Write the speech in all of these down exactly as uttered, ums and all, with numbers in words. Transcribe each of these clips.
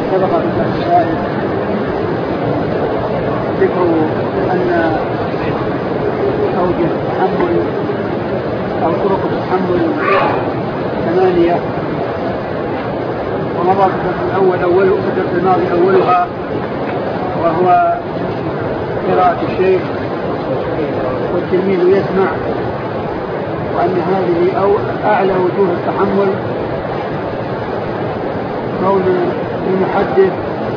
سبق في السائل ذكر أن أوجه التحمل أو طرق التحمل ثمانية، ومضى في الأول أول في الماضي أولها وهو قراءة الشيخ والتلميذ يسمع، وأن هذه أو أعلى وجوه التحمل كون المحدث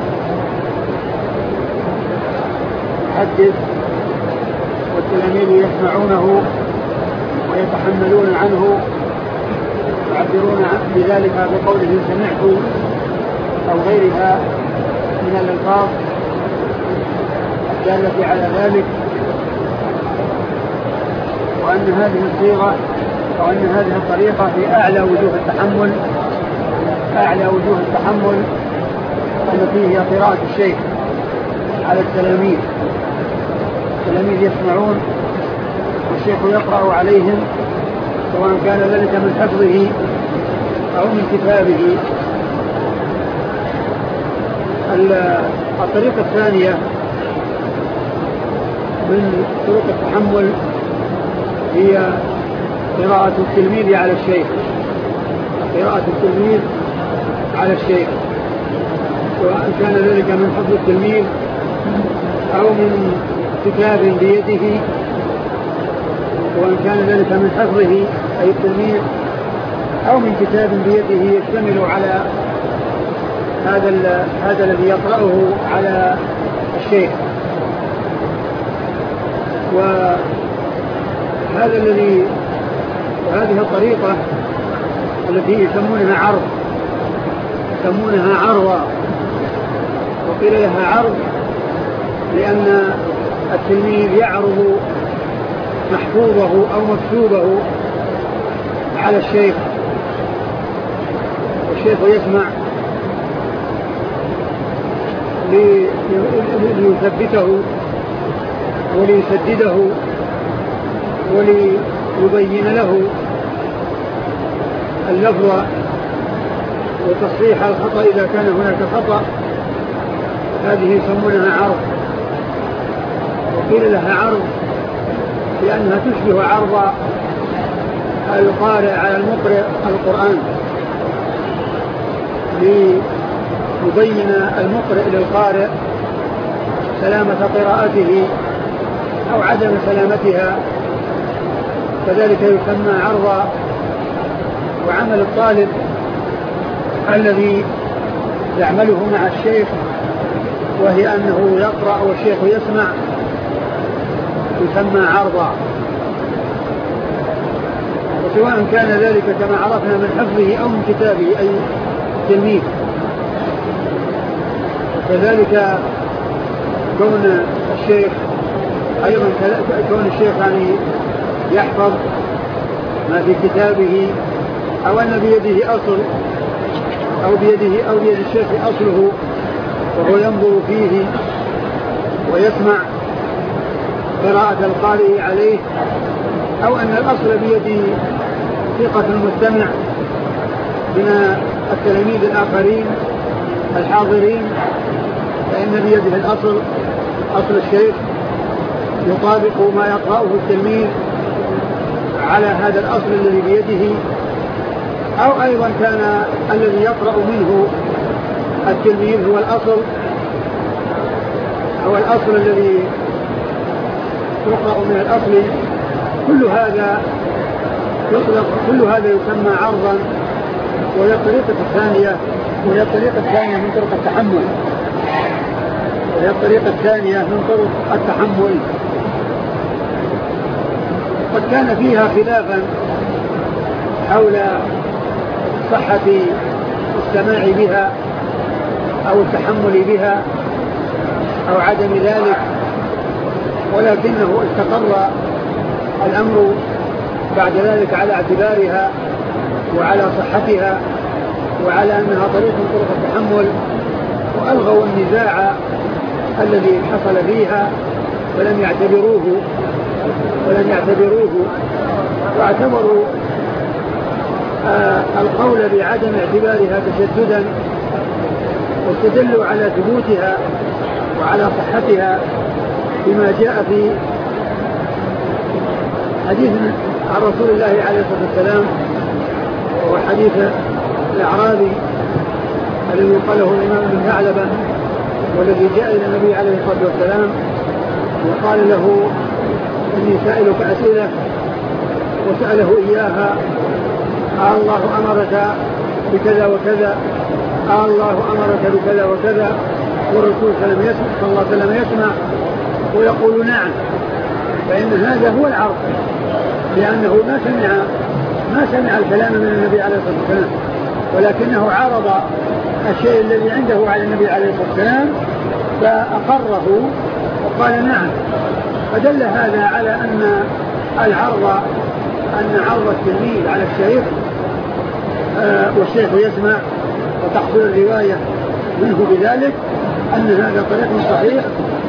يحدث والتلاميذ يسمعونه ويتحملون عنه، يعبرون بذلك بقوله سمعت أو غيرها من الألفاظ الدالة على ذلك، وأن هذه الصيغة أو أن هذه الطريقة في أعلى وجوه التحمل أعلى وجوه التحمل التي هي قراءة الشيخ على التلاميذ. التلاميذ يسمعون والشيخ يقرأ عليهم سواء كان ذلك من حفظه أو من كتابه. الطريقة الثانية من طرق التحمل هي قراءة التلميذ على الشيخ قراءة التلميذ على الشيخ سواء كان ذلك من حفظ التلميذ أو من كتاب بيده، سواء كان ذلك من حفظه أي التلميذ أو من كتاب بيده يشتمل على هذا هذا الذي يقرأه على الشيخ. وهذا الذي وهذه الطريقة التي يسمونها عرض يسمونها عرضا، وقيل لها عرض لأن التلميذ يعرض محفوظه أو مكتوبه على الشيخ والشيخ يسمع ليثبته وليسدده وليبين له اللفظ وتصحيح الخطأ إذا كان هناك خطأ. هذه يسمونها عرض، وقيل لها عرض لأنها تشبه عرض القارئ على المقرئ القرآن، ليبين المقرئ للقارئ سلامة قراءته أو عدم سلامتها، فذلك يسمى عرضا. وعمل الطالب الذي يعمله مع الشيخ وهي أنه يقرأ والشيخ يسمع يسمى عرضا، وسواء كان ذلك كما عرفنا من حفظه أو من كتابه أي تلميذ. كذلك كون الشيخ أيضا كون الشيخ يعني يحفظ ما في كتابه أو أن بيده أصل أو بيده أو بيد الشيخ أصله وهو ينظر فيه ويسمع قراءة القارئ عليه، أو أن الأصل بيد ثقة المستمع من التلاميذ الآخرين الحاضرين، فإن بيده الأصل أصل الشيخ يطابق ما يقرأه التلميذ على هذا الأصل الذي بيده، أو أيضا كان الذي يقرأ منه التلميذ هو الأصل هو الأصل الذي يقرأ من الأصل. كل هذا يطلق كل هذا يسمى عرضا. وهي الطريقة الثانية وهي الطريقة الثانية من طرق التحمل وهي الطريقة الثانية من طرق التحمل قد كان فيها خلافا حول صحة السماع بها أو التحمل بها أو عدم ذلك، ولكنه استقر الأمر بعد ذلك على اعتبارها وعلى صحتها وعلى أنها طريق من طرق التحمل، وألغوا النزاع الذي حصل فيها ولم يعتبروه ولم يعتبروه واعتبروا آه القول بعدم اعتبارها تشددا واستدلوا على ثبوتها وعلى صحتها بما جاء في حديث عن رسول الله عليه الصلاة والسلام، وهو حديث الأعرابي الذي قاله الإمام بن ثعلبة، والذي جاء إلى النبي عليه الصلاة والسلام وقال له إني سائلك أسئلة، وسأله إياها: آه الله أمرك بكذا وكذا، آه الله أمرك بكذا وكذا، والرسول صلى الله عليه وسلم يسمع ويقول نعم. فإن هذا هو العرض، لأنه ما سمع ما سمع الكلام من النبي عليه الصلاة والسلام، ولكنه عرض الشيء الذي عنده على النبي عليه الصلاة والسلام فأقره وقال نعم. فدل هذا على أن العرض أن عرض التلميذ على الشيخ آه والشيخ يسمع وتحصل الرواية منه بذلك، أن هذا طريق صحيح،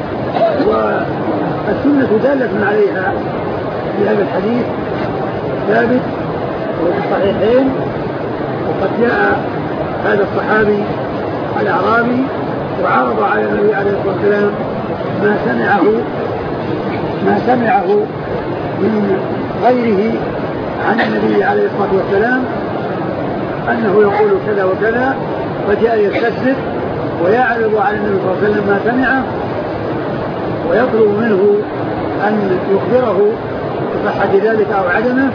والسنة دالة عليها في هذا الحديث ثابت وفي الصحيحين. وقد جاء هذا الصحابي الأعرابي وعرض على النبي عليه الصلاة والسلام ما سمعه ما سمعه من غيره عن النبي عليه الصلاة والسلام أنه يقول كذا وكذا، فجاء يستفسر ويعرض على النبي صلى الله عليه وسلم ما سمعه ويطلب منه أن يخبره بصحة ذلك أو عدمه.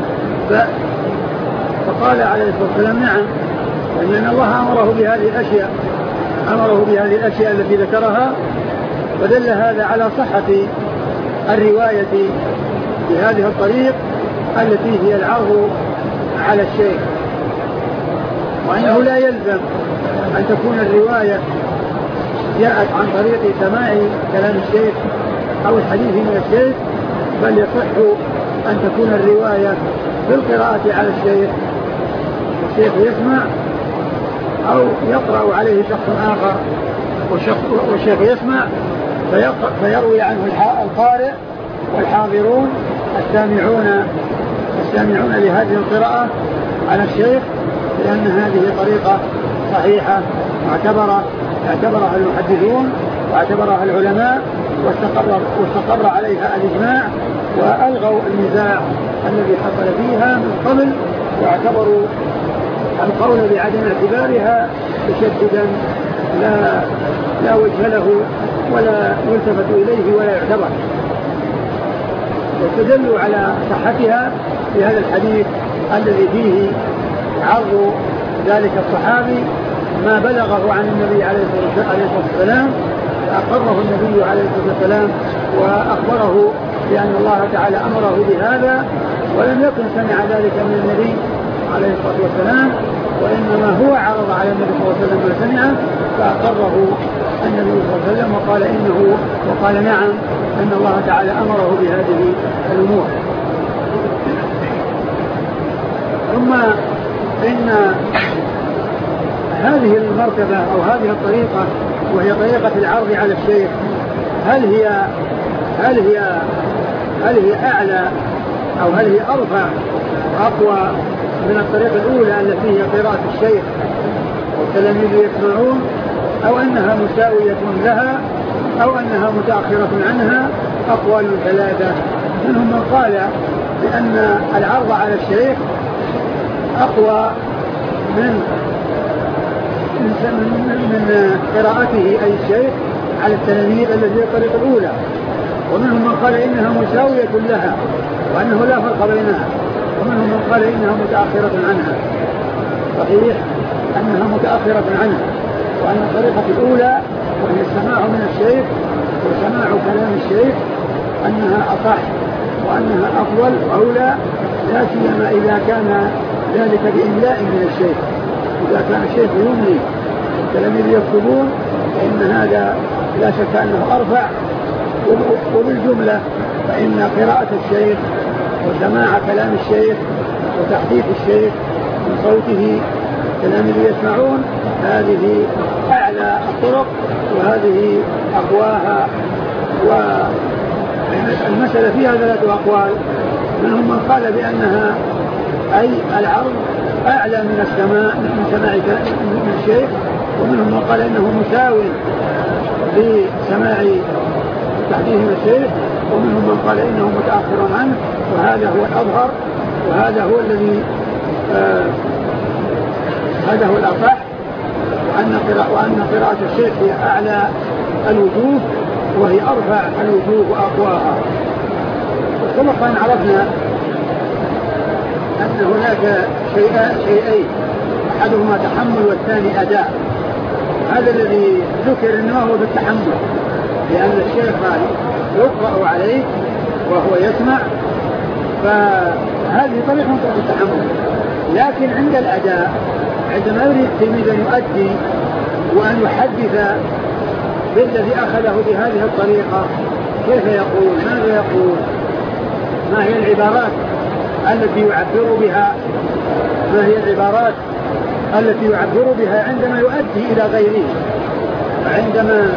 فقال عليه الصلاة والسلام نعم، لأن الله أمره بهذه الأشياء أمره بهذه الأشياء التي ذكرها، فدل هذا على صحة الرواية بهذه الطريق التي هي العرض على الشيخ، وأنه لا يلزم أن تكون الرواية جاءت عن طريق سماع كلام الشيخ أو الحديث من الشيخ، بل يصح أن تكون الرواية بالقراءة على الشيخ، الشيخ يسمع أو يقرأ عليه شخص آخر والشيخ يسمع فيروي عنه القارئ والحاضرون السامعون السامعون لهذه القراءة على الشيخ، لأن هذه طريقة صحيحة معتبرة اعتبرها المحدثون واعتبرها العلماء واستقر, واستقر عليها الإجماع، وألغوا النزاع الذي حصل فيها من قبل، واعتبروا القول بعدم اعتبارها تشددا لا, لا وجه له ولا يلتفت إليه ولا يعتبر. واستدلوا على صحتها في هذا الحديث الذي فيه عرض ذلك الصحابي ما بلغه عن النبي عليه الصلاة والسلام، فأقره النبي عليه الصلاة والسلام وأخبره بأن الله تعالى أمره بهذا، ولم يكن سمع ذلك من النبي عليه الصلاة والسلام، وإنما هو عرض على النبي صلى الله عليه وسلم ما سمعه فأقره النبي صلى الله عليه وسلم وقال إنه وقال نعم أن الله تعالى أمره بهذه الأمور. ثم إن هذه المرتبة أو هذه الطريقة وهي طريقة العرض على الشيخ هل هي هل هي هل هي أعلى أو هل هي أرفع وأقوى من الطريقة الأولى التي هي قراءة الشيخ والتلاميذ يسمعون، أو أنها مساوية لها، أو أنها متأخرة عنها؟ أقوال ثلاثة. منهم من قال بأن العرض على الشيخ أقوى من من قراءته أي الشيخ على التلاميذ الذي هي الطريقة الأولى، ومنهم من قال إنها مساوية لها وأنه لا فرق بينها، ومنهم من قال إنها متأخرة عنها. صحيح أنها متأخرة عنها، وأن الطريقة الأولى وهي السماع من الشيخ وسماع كلام الشيخ أنها أصح وأنها أفضل وأولى، لا سيما إذا كان ذلك بإملاء من الشيخ. إذا كان الشيخ يملي والتلاميذ يكتبون فإن هذا لا شك أنه أرفع. وبالجملة فإن قراءة الشيخ وسماع كلام الشيخ وتحديث الشيخ من صوته التلاميذ يسمعون هذه أعلى الطرق وهذه أقواها. والمسألة فيها ثلاثة أقوال. منهم من قال بأنها أي العرض أعلى من السماع من سماع من الشيخ، ومنهم من قال إنه مساو لسماع تحديث من الشيخ، ومنهم من قال إنه متأخر عنه، وهذا هو الأظهر، وهذا هو الذي آه هذا هو الأصح، وأن قراءة, وأن قراءة الشيخ هي أعلى الوجوه وهي أرفع الوجوه وأقواها. وسبق أن عرفنا أن هناك شيئين، أحدهما تحمل والثاني أداء. هذا الذي ذكر أنه هو بالتحمل، لأن الشيخ يقرأ عليه وهو يسمع، فهذه طريقة من طرق التحمل. لكن عند الأداء، عندما يريد التلميذ أن يؤدي وأن يحدث بالذي أخذه بهذه الطريقة، كيف يقول؟ ماذا يقول؟ ما هي العبارات التي يعبر بها؟ ما هي العبارات التي يعبر بها عندما يؤدي إلى غيره، وعندما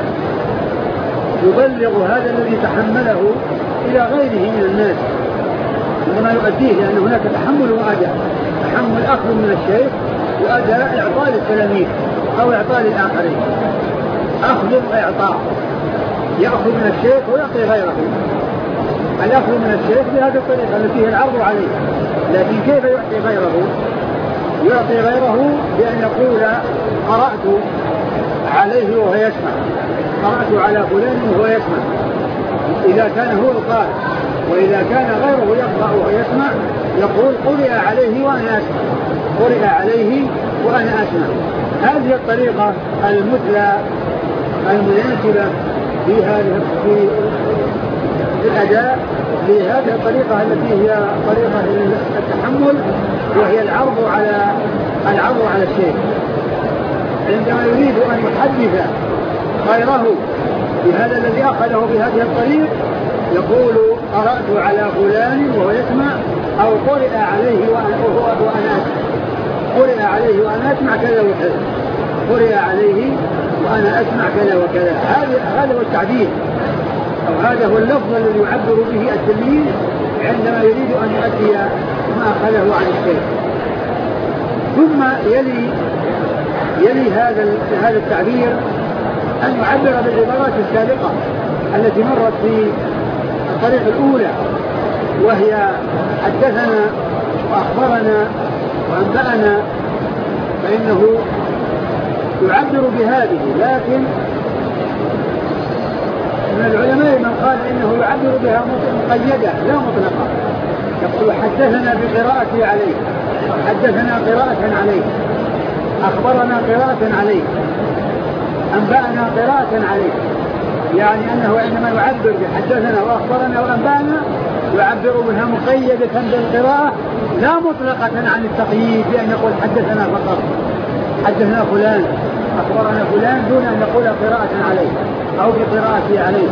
يبلغ هذا الذي تحمله إلى غيره من الناس، عندما يؤديه، لأن هناك تحمل وأداء. تحمل أخذ من الشيخ، وأداء إعطاء للتلاميذ أو إعطاء للآخرين. أخذ وإعطاء، يأخذ من الشيخ ويعطي غيره. الأخذ من الشيخ بهذه الطريقة التي هي العرض عليه، لكن كيف يعطي غيره؟ يعطي غيره بأن يقول قرأت عليه وهو يسمع، قرأت على فلان وهو يسمع، إذا كان هو القارئ. وإذا كان غيره يقرأ وهو يسمع يقول قرئ عليه وأنا أسمع، قرئ عليه وأنا أسمع. هذه الطريقة المثلى المناسبة في هذه في الأداء لهذه الطريقة التي هي طريقة التحمل، وهي العرض على العرض على الشيء. عندما يريد أن يحدث غيره بهذا الذي أخذه بهذه الطريق يقول قرأت على فلان وهو يسمع، أو قرئ عليه وأنا أسمع، قرئ عليه وأنا أسمع كذا وكذا، قرئ عليه وأنا أسمع كذا وكذا. هذا هو التعبير، أو هذا هو اللفظ الذي يعبر به التلميذ عندما يريد أن يؤدي ما أخذه عن الشيخ. ثم يلي يلي هذا هذا التعبير أن يعبر بالعبارات السابقة التي مرت في الطريقة الأولى، وهي حدثنا وأخبرنا وأنبأنا، فإنه يعبر بهذه. لكن من العلماء من قال إنه يعبر بها مقيدة لا مطلقة، يقول حدثنا بقراءته عليه، حدثنا قراءة عليه، أخبرنا قراءة عليه، أنبأنا قراءة عليه. يعني أنه عندما يعبر بحدثنا وأخبرنا وأنبأنا يعبر بها مقيدة بالقراءة لا مطلقة عن التقييد، بأن يقول حدثنا فقط، حدثنا فلان، أخبرنا فلان، دون أن يقول قراءة عليه أو بقراءته عليه.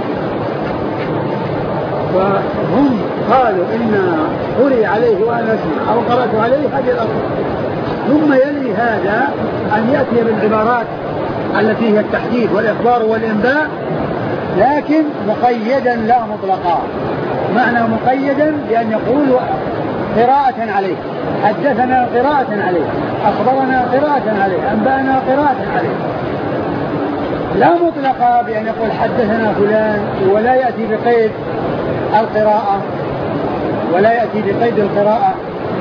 وهم قالوا إن قرئ عليه وأنا أسمع أو قرأت عليه، هذه الأصل. ثم يلي هذا أن يأتي بالعبارات التي هي التحديث والإخبار والإنباء، لكن مقيدا لا مطلقا. معنى مقيدا بأن يقول قراءة عليه، حدثنا قراءة عليه، أخبرنا قراءة عليه، أنبأنا قراءة عليه. لا مطلقا بأن يقول حدثنا فلان ولا يأتي بقيد القراءة، ولا يأتي بقيد القراءة،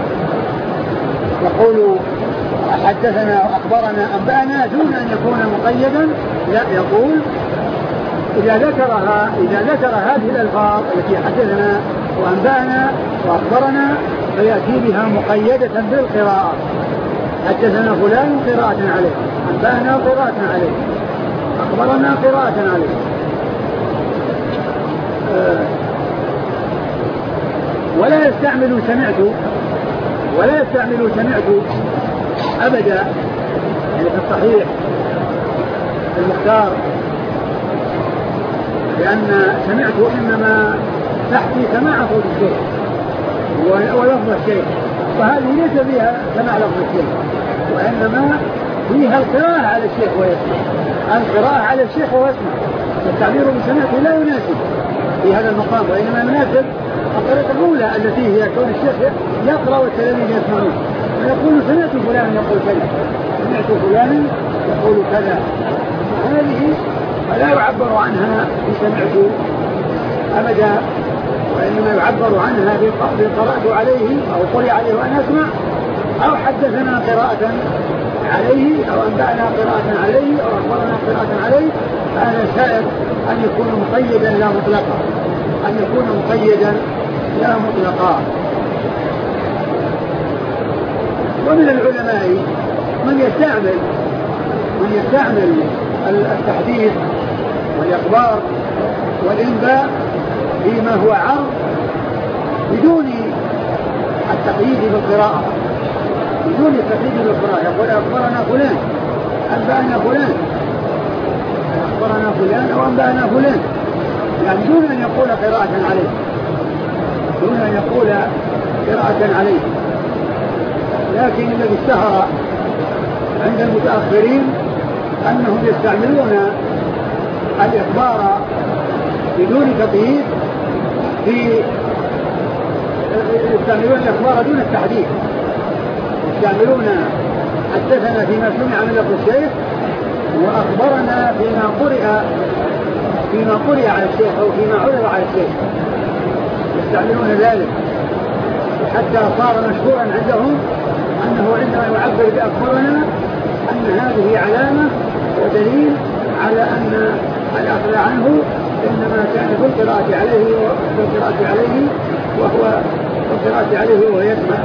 يقول حدثنا وأخبرنا أنبأنا دون أن يكون مقيدا. لا، يقول إذا ذكرها إذا ذكر هذه الألفاظ التي حدثنا وأنبأنا وأخبرنا فيأتي بها مقيدة بالقراءة، حدثنا فلان قراءة عليه، أنبأنا قراءة عليه، أخبرنا قراءة عليه. أه ولا يستعمل سمعت ولا يستعمل سمعت أبدا، يعني في الصحيح المختار، لأن سمعت إنما تحكي سماع صوت الشيخ ولفظ الشيخ، وهذه ليس فيها سماع لفظ الشيخ، وإنما فيها القراءة على الشيخ ويسمع، القراءة على الشيخ ويسمع. التعبير بسمعت لا يناسب في هذا المقام، وإنما يناسب الطريقة الأولى التي هي كون الشيخ يقرأ والتلاميذ يسمعون، ويقول سمعت فلان يقول كذا، سمعت فلانا يقول كذا، هذه فلا يعبر عنها إن سمعت أبدا، وإنما يعبر عنها بقراءة عليه أو قرئ عليه وأن أسمع، أو حدثنا قراءة عليه أو أنبأنا قراءة عليه أو أخبرنا قراءة عليه. هذا سائر أن يكون مقيدا لا مطلقا، أن يكون مقيدا لا مطلقا. ومن العلماء من يستعمل من يستعمل التحديث والإخبار والإنباء فيما هو عرض بدون التقييد بالقراءة، بدون التقييد بالقراءة. يقول أخبرنا فلان، أنبأنا فلان، أخبرنا فلان أو أنبأنا فلان، يعني دون أن يقول قراءة عليه، دون أن يقول قراءة عليه. لكن الذي اشتهر عند المتأخرين أنهم يستعملون الإخبار بدون تقييد، في يستعملون الإخبار دون التحديث، يستعملون حدثنا فيما سمع من لفظ الشيخ، وأخبرنا فيما قرئ فيما قرئ على الشيخ أو فيما عرض على الشيخ، يستعملون ذلك حتى صار مشهورا عندهم أنه عندما يعبر بأخبرنا أن هذه علامة ودليل على أن الأخذ عنه إنما كان في القراءة عليه في القراءة عليه وهو في القراءة عليه وهو يسمع.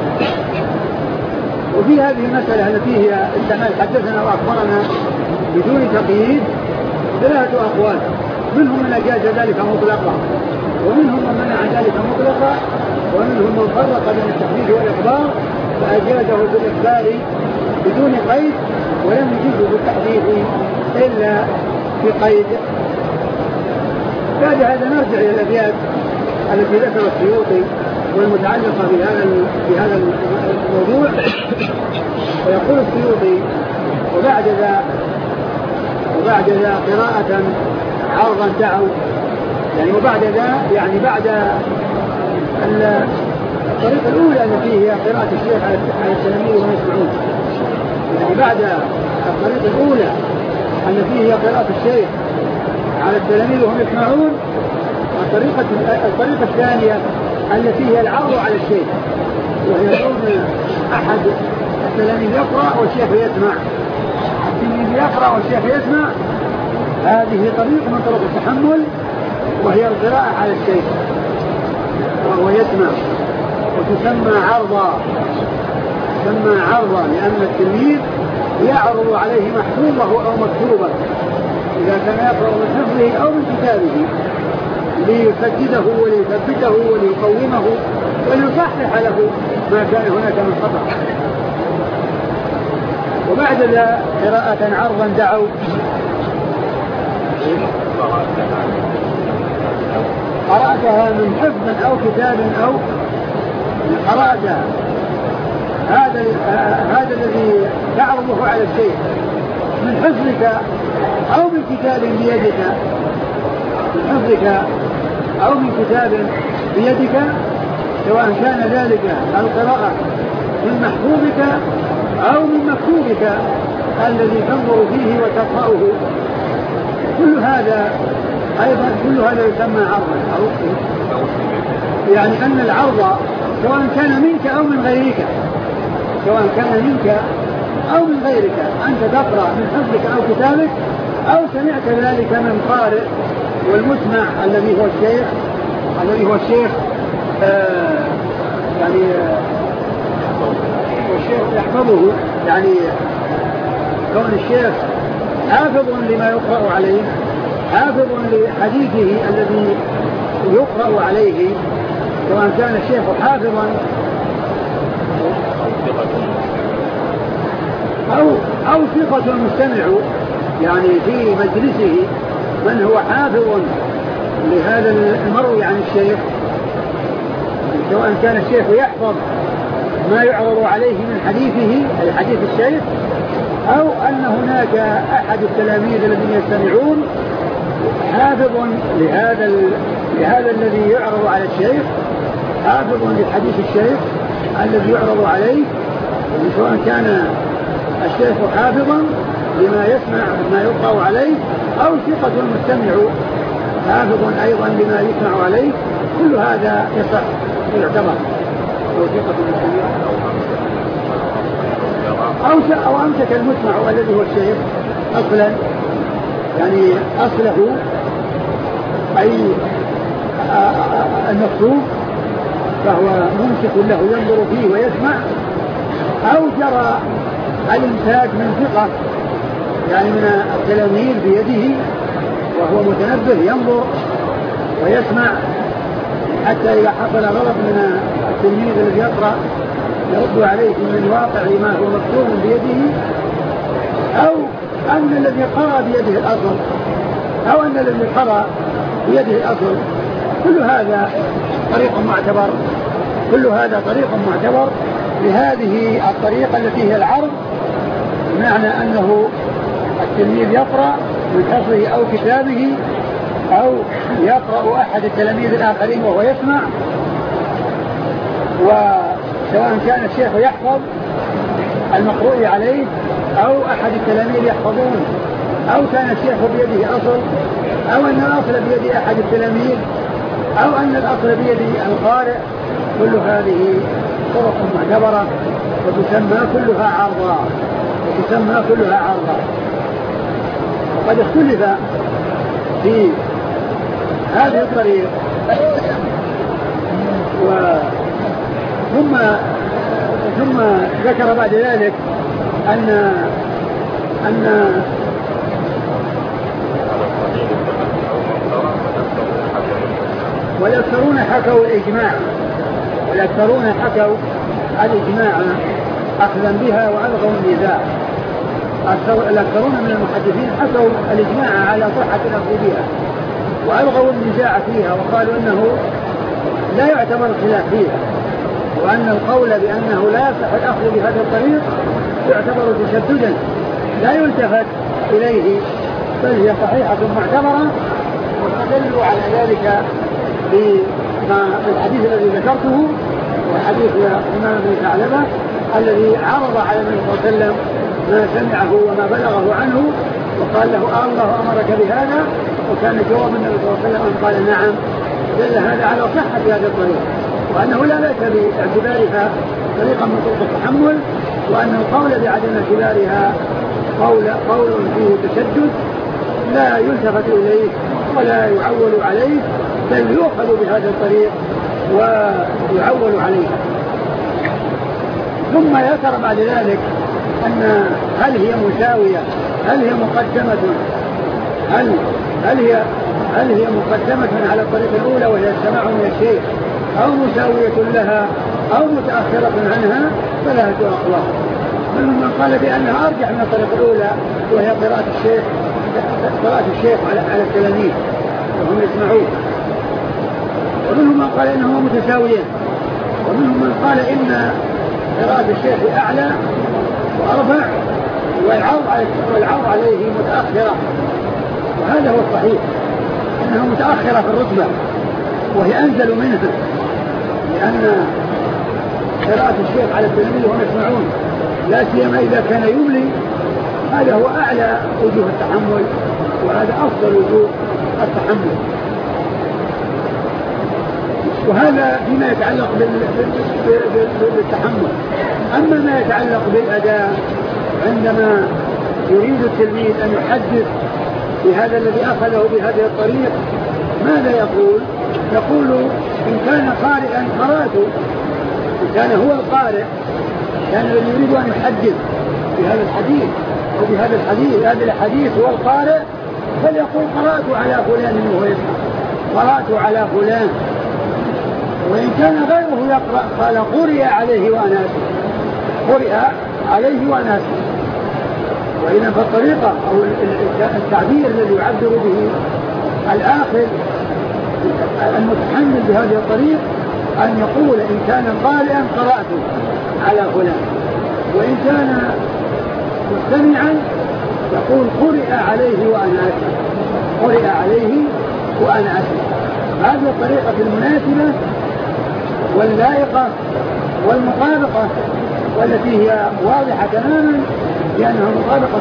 وفي هذه المسألة التي هي استعمال حدثنا وأخبرنا بدون تقييد ثلاثة أقوال، منهم من أجاز ذلك مطلقا، ومنهم من منع ذلك مطلقا، ومنهم من فرق بين التحديث والإخبار فأجازه بالإخبار بدون قيد ولم يجوزه بالتحديث إلا بقيد. بعد هذا نرجع إلى الأبيات التي ذكر السيوطي والمتعلقة بهذا بهذا الموضوع. ويقول السيوطي: وبعد ذا وبعد ذا قراءة عرضا دعوا، يعني وبعد ذا يعني بعد الطريقة الأولى التي هي قراءة الشيخ على التلاميذ وهم يسمعون، يعني بعد الطريقة الأولى التي هي قراءة الشيخ على التلاميذ وهم يسمعون، الطريقة الطريقة الثانية التي هي العرض على الشيخ، وهي كون أحد التلاميذ يقرأ والشيخ يسمع، التلميذ يقرأ والشيخ يسمع. هذه طريقة من طرق التحمل، وهي القراءة على الشيخ وهو يسمع، وتسمى عرضا، تسمى عرضا لأن التلميذ يعرض عليه محفوظه أو مكتوبه إذا كان يقرأ من حفظه أو من كتابه ليسدده وليثبته وليقومه وليصحح له ما كان هناك من خطأ. وبعد ذا قراءة عرضا دعوا، قرأتها من حفظ أو كتاب أو قرأت هذا هذا الذي تعرضه على الشيء من حفظك أو من كتاب بيدك، من حفظك أو من كتاب بيدك، سواء كان ذلك القراءة من محفوظك أو من مكتوبك الذي تنظر فيه وتقرأه، كل هذا أيضا كل هذا يسمى عرضا. أو يعني أن العرض سواء كان منك أو من غيرك، سواء كان منك أو من غيرك، أنت تقرأ من حفظك أو كتابك أو سمعت ذلك من قارئ، والمسمع الذي هو الشيخ الذي هو الشيخ آه يعني آه والشيخ يحفظه، يعني كون الشيخ حافظ لما يقرأ عليه، حافظ لحديثه الذي يقرأ عليه، سواء كان الشيخ حافظا أو أو ثقة المستمع يعني في مجلسه من هو حافظ لهذا المروي عن الشيخ، سواء كان الشيخ يحفظ ما يعرض عليه من حديثه أي حديث الشيخ، أو أن هناك أحد التلاميذ الذين يستمعون حافظ لهذا لهذا الذي يعرض على الشيخ، حافظ لحديث الشيخ الذي يعرض عليه، سواء كان الشيخ حافظا لما يسمع ما يقرأ عليه، أو ثقة المستمع حافظ أيضا لما يسمع عليه، كل هذا يصح ويعتبر. وثقة المستمع أو أو أمسك المسمع الذي هو الشيخ أصلا، يعني أصله أي المكتوب فهو ممسك له ينظر فيه ويسمع، أو جرى الإمساك من ثقة يعني من التلاميذ بيده وهو متنبه ينظر ويسمع، حتى إذا حصل غلط من التلميذ الذي يقرأ يرد عليه من واقع ما هو مكتوب بيده، أو أن الذي قرأ بيده الأصل أو أن الذي قرأ بيده الأصل، كل هذا طريق معتبر كل هذا طريق معتبر لهذه الطريقة التي هي العرض، بمعنى أنه التلميذ يقرأ من حفظه أو كتابه، أو يقرأ أحد التلاميذ الآخرين وهو يسمع، وسواء كان الشيخ يحفظ المقروء عليه أو أحد التلاميذ يحفظون، أو كان الشيخ بيده أصل، أو أن الأصل بيد أحد التلاميذ، أو أن الأصل بيد القارئ، كل هذه طرق معتبرة وتسمى كلها عرضا وتسمى كلها عرضا. وقد اختلف في هذه الطريق، ثم ثم ذكر بعد ذلك أن أن والأكثرون حكوا الإجماع والأكثرون حكوا الإجماع أخذا بها وألغوا النزاع. الأكثرون من المحدثين حكوا الإجماع على صحة الأخذ بها وألغوا النزاع فيها، وقالوا أنه لا يعتبر الخلاف فيها، وأن القول بأنه لا يصح الأخذ بهذا الطريق يعتبر تشددا لا يلتفت إليه، بل هي صحيحة معتبرة. واستدلوا على ذلك بالحديث الذي ذكرته، وحديث الإمام بن ثعلبة الذي عرض على النبي صلى الله عليه وسلم ما سمعه وما بلغه عنه، وقال له آه الله أمرك بهذا، وكان جواب النبي صلى الله عليه وسلم قال نعم، دل هذا على صحة هذا الطريق، وأنه لا بأس باعتبارها طريقا من طرق التحمل، وأن القول بعدم اعتبارها قول قول فيه تشدد لا يلتفت إليه ولا يعول عليه، بل يؤخذ بهذا الطريق ويعول عليه. ثم يذكر بعد ذلك أن هل هي مساوية، هل هي مقدمة هل هل هي هل هي مقدمة على الطريقة الأولى وهي السماع من الشيخ، أو مساوية لها، أو متأخرة عنها، فلها أقوال. منهم من قال بأنها أرجح من الطريقة الأولى وهي قراءة الشيخ قراءة الشيخ على على التلاميذ وهم يسمعون، ومنهم من قال إنهما متساويان، ومنهم من قال إن قراءة الشيخ أعلى وأرفع والعرض عليه متأخرة، وهذا هو الصحيح أنها متأخرة في الرتبة وهي أنزل منها، لأن قراءة الشيخ على التلاميذ وهم يسمعون لا سيما إذا كان يملي، هذا هو أعلى وجوه التحمل، وهذا أفضل وجوه التحمل. وهذا فيما يتعلق بالتحمل. أما ما يتعلق بالأداء، عندما يريد التلميذ أن يحدث بهذا الذي أخذه بهذه الطريق، ماذا يقول؟ يقول إن كان قارئا قرأته، إن كان هو القارئ كان الذي يريد أن يحدث بهذا الحديث وبهذا الحديث هذا الحديث هو القارئ، فليقول قرأت على فلان وهو يسمع، قرأت على فلان. وإن كان غيره يقرأ قال قرئ عليه وأنا أسمع، قرئ عليه وأنا أسمع. وإذا فالطريقة أو التعبير الذي يعبر به الآخر المتحمل بهذه الطريق أن يقول إن كان قارئا قرأت على فلان، وإن كان مستمعا يقول قرئ عليه وأنا أسمع، قرئ عليه وأنا أسمع. هذه الطريقة المناسبة واللائقة والمطابقة والتي هي واضحة تماما لأنها مطابقة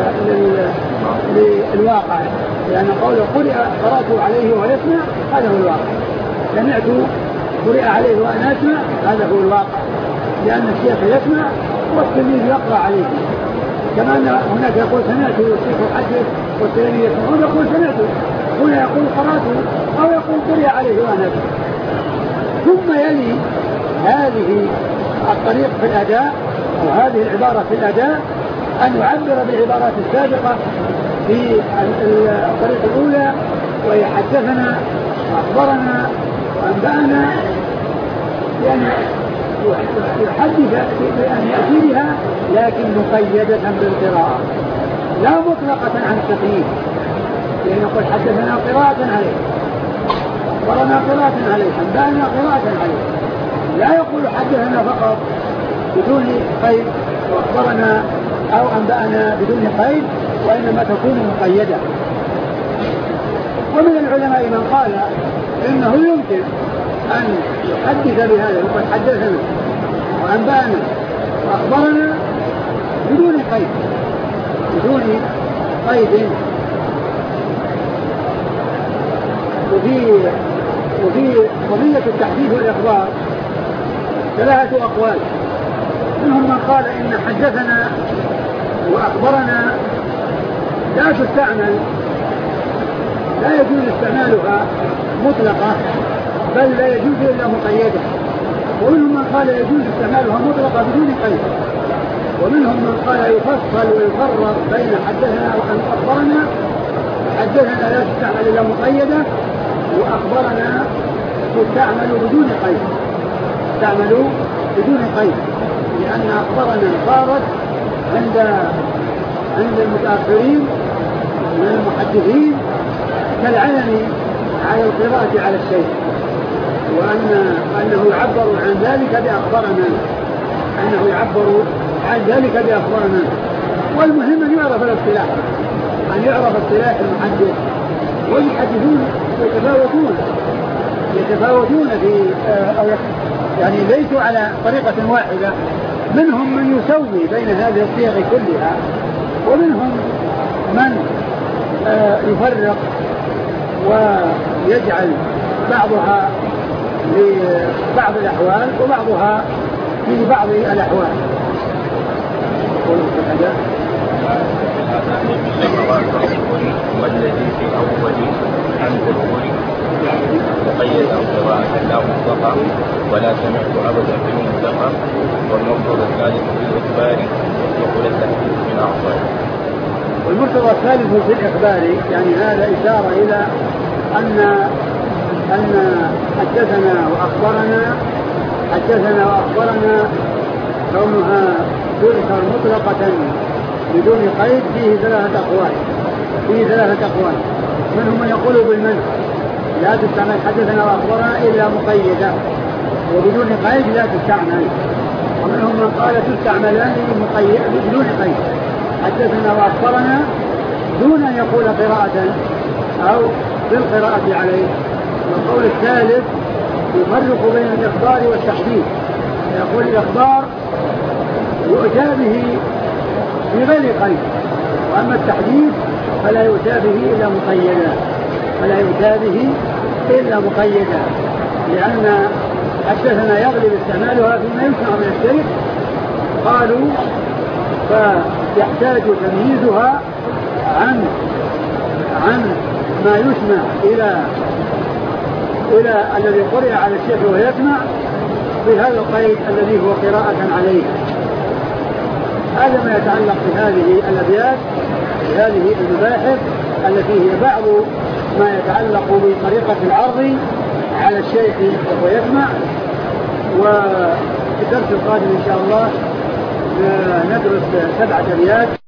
للواقع، لأن قوله قرئ قرأت عليه وهو يسمع هذا هو الواقع، سمعت قرئ عليه وأنا أسمع هذا هو الواقع، لأن الشيخ يسمع والتلميذ يقرأ عليه. كما أن هناك يقول سمعت الشيخ يحدث والتلميذ يسمعون، يقول سمعت، هنا يقول قرأت أو يقول قرئ عليه وأنا أسمع. ثم يلي هذه الطريق في الأداء أو هذه العبارة في الأداء أن يعبر بالعبارات السابقة في الطريقة الأولى، وهي حدثنا وأخبرنا وأنبأنا، يعني يحدث بأن يأتي بها لكن مقيدة بالقراءة لا مطلقة عن التقييد، يعني يقول حدثنا قراءة عليه، أخبرنا قراءة عليه، أنبأنا قراءة عليه، لا يقول حدثنا فقط بدون قيد وأخبرنا أو أنبأنا بدون قيد، وإنما تكون مقيدة. ومن العلماء من قال إنه يمكن أن يحدث بهذا، يقول حدثنا وأنبأنا وأخبرنا بدون قيد بدون قيد. وفي وفي قضية التحديث والإخبار ثلاثة أقوال، منهم من قال إن حدثنا وأخبرنا لا تستعمل، لا يجوز استعمالها مطلقة، بل لا يجوز إلا مقيدة. ومنهم من قال يجوز استعمالها مطلقة بدون قيد، ومنهم من قال يفصل ويفرق بين حدثنا وأخبرنا. حدثنا لا تستعمل إلا مقيدة، وأخبرنا تستعمل بدون قيد تستعمل بدون قيد لأن أخبرنا صارت عند عند المتأخرين من المحدثين كالعلم على القراءة على الشيء، وأن أنه يعبر عن ذلك بأخبرنا أنه يعبر عن ذلك بأخبرنا. والمهم أن يعرف الاصطلاح، أن يعرف اصطلاح المحدث. والمحدثون يتفاوتون يتفاوتون في أو يعني ليسوا على طريقة واحدة، منهم من يسوي بين هذه الصيغ كلها، ومنهم من يفرق ويجعل بعضها لبعض الأحوال وبعضها في بعض الأحوال. والذي في أول عن ظهور مقيد أو قراءة لا مطلقة ولا سمعت أبدا في المطلقة. والمرتضى الثالث في الإخبار يقول التحديث من أعضاء. والمرتضى الثالث في الإخبار يعني هذا إشارة إلى أن أن حدثنا وأخبرنا حدثنا وأخبرنا كونها تذكر مطلقة بدون قيد فيه ثلاثة أقوال فيه ثلاثة أقوال منهم من يقول بالمنع لا تستعمل حدثنا وأخبرنا إلا مقيدة، وبدون قيد لا تستعمل. ومنهم من قال تستعملان بدون قيد حدثنا وأخبرنا دون أن يقول قراءة أو بالقراءة عليه. والقول الثالث يفرق بين الإخبار والتحديث، يقول الإخبار يؤتى به بغير قيد، وأما التحديث فلا يؤتى به إلا مقيدا فلا يؤتى به إلا مقيدا لأن حدثنا يغلب استعمالها فيما يسمع من الشيء، قالوا فيحتاج تمييزها عن عن ما يسمع إلى إلى الذي قرئ على الشيخ ويسمع بهذا القيد الذي هو قراءة عليه. هذا ما يتعلق بهذه الأبيات بهذه المباحث التي هي بعض ما يتعلق بطريقة العرض على الشيخ وهو يسمع. وفي الدرس القادم إن شاء الله ندرس سبعة أبيات.